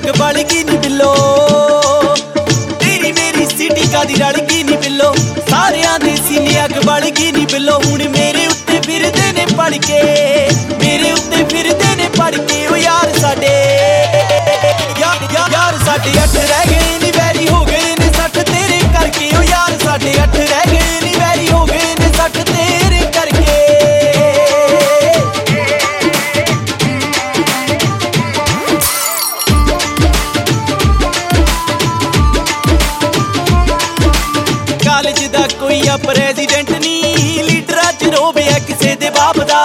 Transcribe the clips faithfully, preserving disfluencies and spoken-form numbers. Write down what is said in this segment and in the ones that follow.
अग बलगी नी बिल्लो, तेरी मेरी सिटी कादी रलगी नी बिल्लो। सारियां दे सीने अग बलगी नी बिल्लो। हुण मेरे उत्ते फिरदे ने पड़ के, मेरे उत्ते फिरदे ने पड़ के। ओ यार साडे यार यार यार साडे अठ रह गए नी वैरी हो गए ने सठ तेरे करके। ओ यार साडे अठ रह गए नी वैरी हो गए ने सठ तेरे करके। कालेज दा कोई आ प्रेजिडेंट नी, लीडरां च रोबिया किसे दे बाप दा।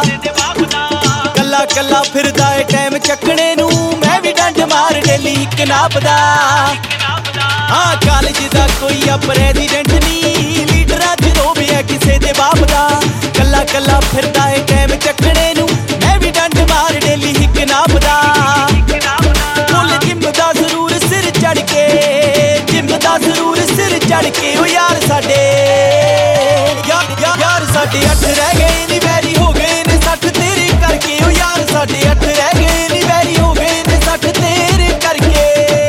कल्ला कल्ला फिरदा ए टाइम चकने नू, मैं भी डंड मार डेली इक नापदा। हाँ कालेज दा कोई आ प्रेजिडेंट नी, लीडरां च रोबिया किसे दे बाप दा। कल्ला कल्ला फिरदा ए टाइम चकने नू, मैं भी डंड मार डेली इक नापदा। फुल जिम दा जरूर सिर चढ़ के, जिम दा जरूर सिर चढ़ के। ओ यार साडे यार यार यार साडे अठ रह गए नी वैरी हो गए ने सठ तेरे करके। ओ यार साडे अठ रह गए नी वैरी हो गए ने सठ तेरे करके।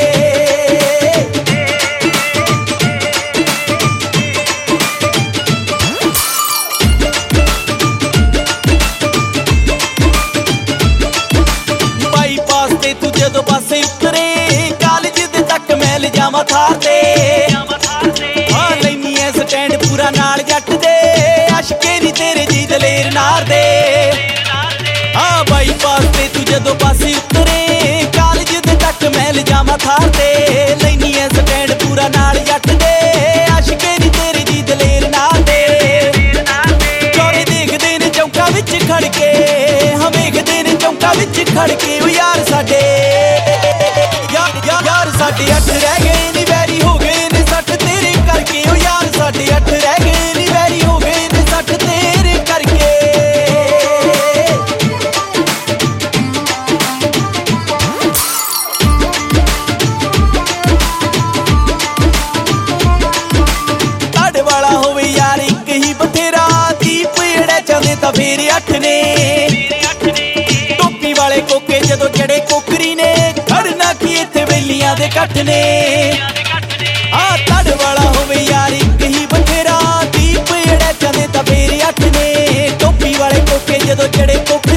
बाईपास ते तू जदों पासे उतरे, कालेज दे तक मैं ले जावां थार ते। हाँ लैनी ऐ स्टैंड पूरा नाल जट दे, अशके नी तेरे जी दलेर नार दे। हाँ बाईपास ते तू जदों पासे उतरे, कालेज दे तक मैं ले जावां थार ते। लैनी ऐ स्टैंड पूरा नाल जट दे, अशके नी तेरे जी दलेर नार दे। चौरे देखदे ने चौंका विच खड़ के, हम वेखदे ने चौंका विच खड़ के। ओ यार साडे यार यार यार साडे अठ रह गए नी वैरी हो गए ने सठ तेरे करके। ओ यार साडे अठ रह गए नी वैरी हो गए ने सठ तेरे करके। ताड़े वाला होवे यार एक ही बथेरा, दीप एड़े चांदे तां फेर अठ ने। टोपी वाले कोके जदों जड़े कोकरी ने, खड़ना की इत्थे वेलियां दे कठ ने। हाँ ताड़े वाला होवे यार एक ही बथेरा, दीप एड़े चांदे तां फेर अठ ने। टोपी वाले कोके जदों जड़े कोकरी